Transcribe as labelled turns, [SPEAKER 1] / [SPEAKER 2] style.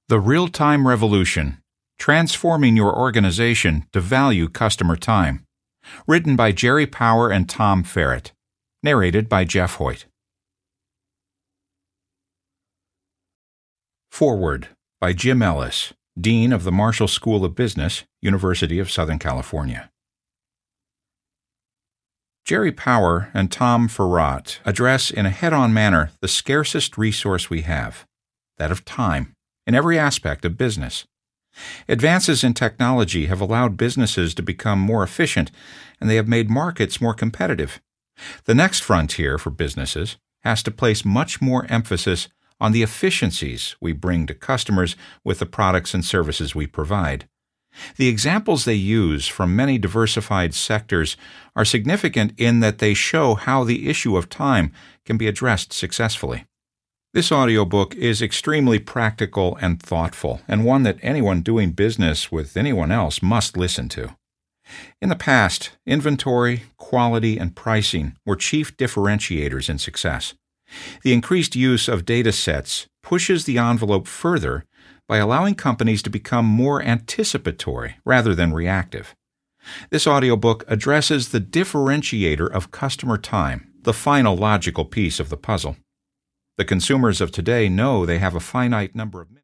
[SPEAKER 1] The Real-Time Revolution: Transforming Your Organization to Value Customer Time. Written by Jerry Power and Tom Ferret. Narrated by Jeff Hoyt. Foreword by Jim Ellis, Dean of the Marshall School of Business, University of Southern California. Jerry Power and Tom Ferret address in a head-on manner the scarcest resource we have, that of time, in every aspect of business. Advances in technology have allowed businesses to become more efficient, and they have made markets more competitive. The next frontier for businesses has to place much more emphasis on the efficiencies we bring to customers with the products and services we provide. The examples they use from many diversified sectors are significant in that they show how the issue of time can be addressed successfully. This audiobook is extremely practical and thoughtful, and one that anyone doing business with anyone else must listen to. In the past, inventory, quality, and pricing were chief differentiators in success. The increased use of data sets pushes the envelope further by allowing companies to become more anticipatory rather than reactive. This audiobook addresses the differentiator of customer time, the final logical piece of the puzzle. The consumers of today know they have a finite number of minutes.